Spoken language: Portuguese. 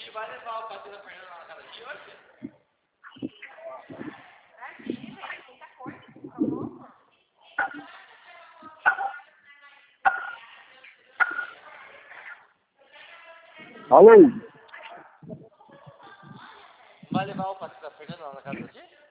Vai levar o pastor da Fernanda lá na casa de hoje? Alô? Vai levar o pastor da Fernanda lá na casa de hoje?